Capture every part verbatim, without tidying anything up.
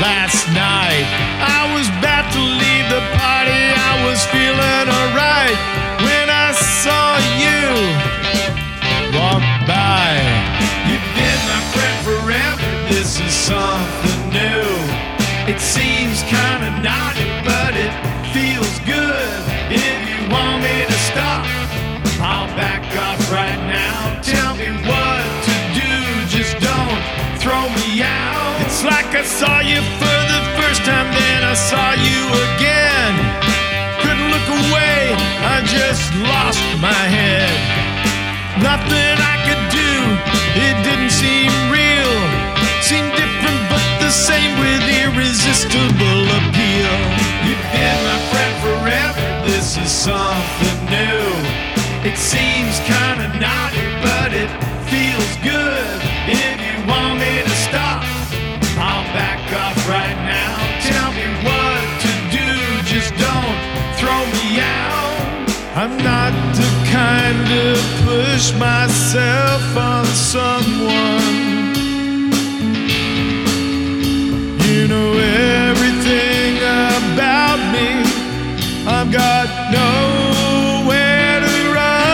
last night. I was about to leave the party, I was feeling alright when I saw you walk by. You've been my friend forever, this is something new. It seems kinda naughty, but it feels good. If you want me to stop, I'll back off right now. Tell me what to do, just don't throw me out. It's like I saw you for the first time, then I saw you again. Couldn't look away, I just lost my head. Nothing I could do, it didn't seem real. Seemed different but the same with irresistible appeal. You've been my friend forever, this is something new. It seems kinda naughty, but it feels good. If you want me to stop, I'll back off right now. Tell me what to do, just don't throw me out. I'm not the kind to push myself on someone. You know everything about me, I've got nowhere to run.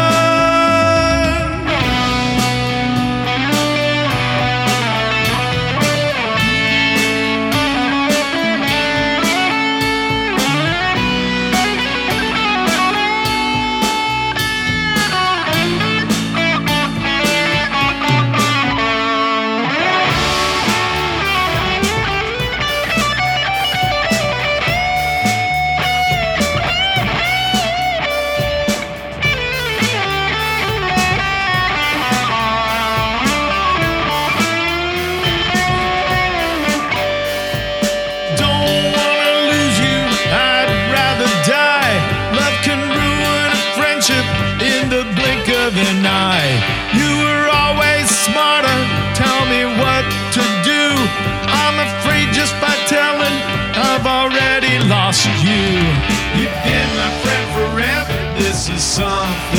In the blink of an eye, you were always smarter. Tell me what to do. I'm afraid just by telling, I've already lost you. You've been my friend forever, this is something